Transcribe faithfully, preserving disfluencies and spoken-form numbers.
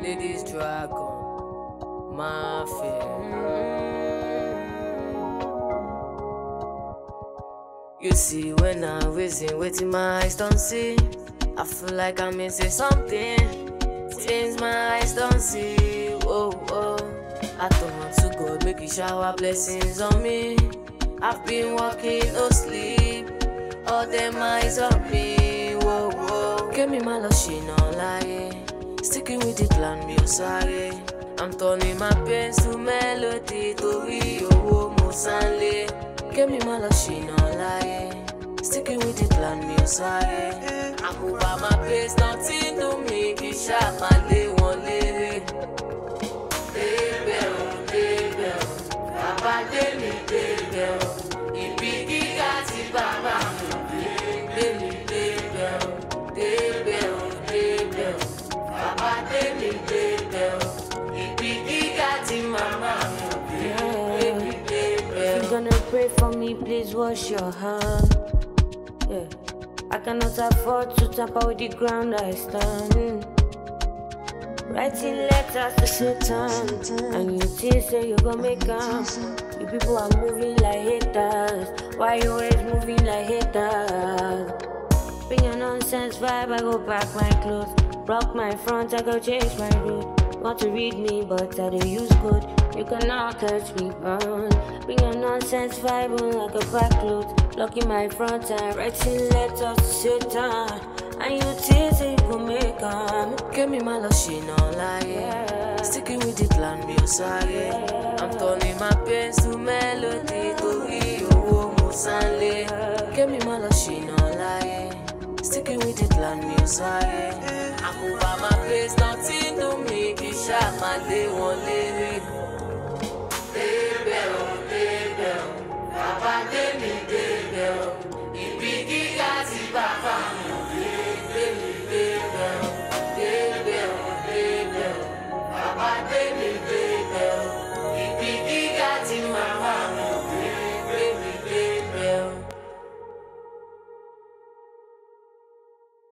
Ladies dragon, my You see, when I'm raising, waiting, my eyes don't see. I feel like I'm missing something. Things my eyes don't see. Whoa, whoa. I don't want to God, make you shower blessings on me. I've been walking, no sleep. All them eyes on me. Whoa, whoa. Give me my lotion, no lie. Sticking with the plan, me sorry. I'm turning my pains to melody. To Rio, Musanle. Give me my lotion, no lie. Sticking with the plan, me sorry. I move out my pace, nothing to me. Kisha, my lay one lady. Baby, baby, Papa, baby, baby. Ibi giga ti baba. Baby, baby, baby, baby. Papa, baby, baby. Ibi giga ti mama. Baby, baby. If you're gonna pray for me, please wash your hand. Yeah, I cannot afford to tamper with the ground I stand. Writing letters to Satan, and you think say you gon' make them. You people are moving like haters. Why you always moving like haters? Bring your nonsense vibe, I go back my clothes. Block my front, I go change my route. Want to read me, but I don't use code. You cannot catch me on. Bring your nonsense vibe on like a back clothes. Blocking my front and writing letters to Satan. And you think say you gon' make them. Give me my lotion, no lie. Yeah. Sticking with the plan, me sorry. Yeah. I'm turning my pains to melody. To Rio, Musanle. Yeah. Give me my lotion, no lie. Sticking with the plan, me sorry. I move out my pace, nothing to me. Kisha, my lay one lady.